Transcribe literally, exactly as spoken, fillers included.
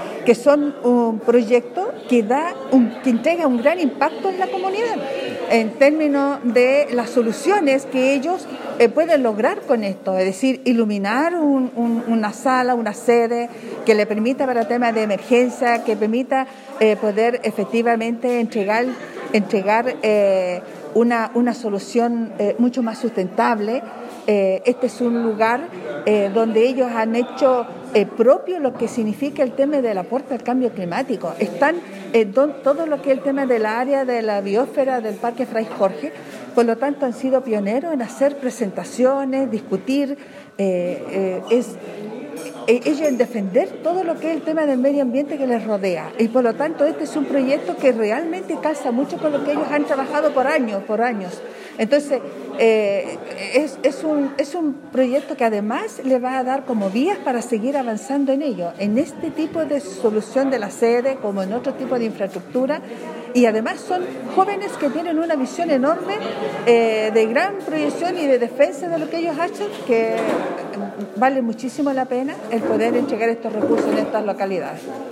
que son un proyecto que da un, que entrega un gran impacto en la comunidad en términos de las soluciones que ellos eh, pueden lograr con esto, es decir, iluminar un, un, una sala, una sede que le permita para temas de emergencia, que permita eh, poder efectivamente entregar, entregar eh, una, una solución eh, mucho más sustentable. Eh, este es un lugar eh, donde ellos han hecho eh, propio lo que significa el tema del aporte al cambio climático. Están eh, don, todo lo que es el tema del área de la biosfera del Parque Fray Jorge, por lo tanto han sido pioneros en hacer presentaciones, discutir, eh, eh, es ellos en defender todo lo que es el tema del medio ambiente que les rodea, y por lo tanto este es un proyecto que realmente calza mucho con lo que ellos han trabajado por años, por años. Entonces eh, es, es, un, es un proyecto que además le va a dar como vías para seguir avanzando en ello, en este tipo de solución de la sede como en otro tipo de infraestructura, y además son jóvenes que tienen una visión enorme eh, de gran proyección y de defensa de lo que ellos hacen, que vale muchísimo la pena el poder entregar estos recursos en estas localidades.